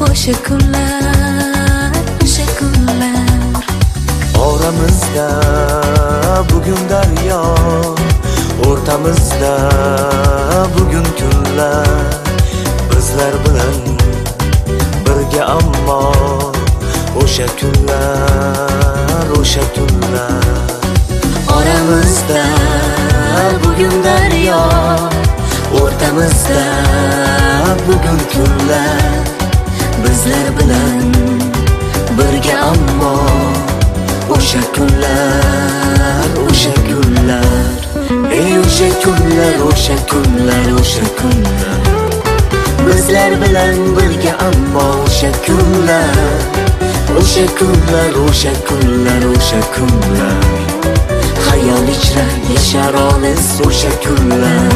o'sha kunlar, o'sha kunlar. Oramizda bugun daryo, o'rtamizda bugun kunlar. Bizlar bilan birga ammo o'sha kunlar, o'sha kunlar. Oramizda bugun daryo, o'rtamizda bugun kunlar. Bizlar bilan birga ammo o'sha kunlar, o'sha kunlar. Ey o'sha kunlar, o'sha kunlar, o'sha kunlar. Bizlar bilan birga ammo o'sha kunlar, o'sha kunlar, o'sha kunlar, o'sha kunlar. Hayol ichra yashar olis o'sha kunlar.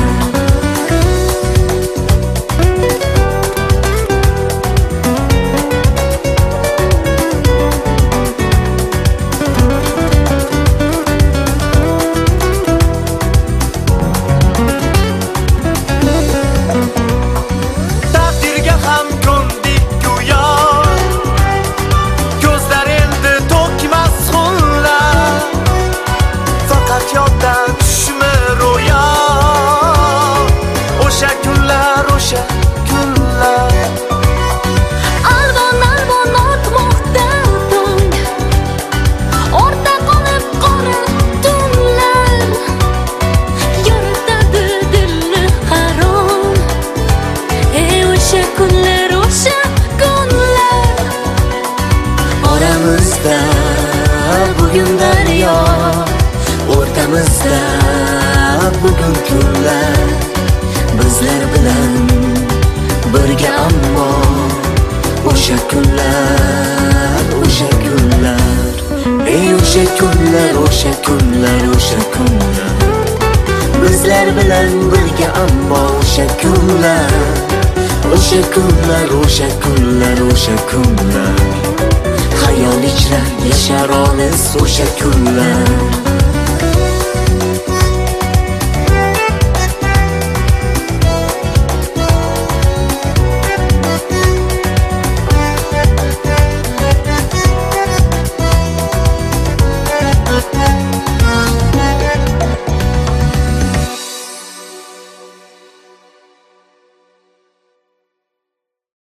Bugun daryo, o'rtamizda bugun kunlar. Bizlar bilan birga ammo o'sha kunlar, o'sha kunlar. Ey o'sha kunlar, o'sha kunlar, o'sha kunlar. Bizlar bilan birga ammo o'sha kunlar, o'sha kunlar, o'sha kunlar, o'sha kunlar. Hayol ichra yashar olis o'sha kunlar.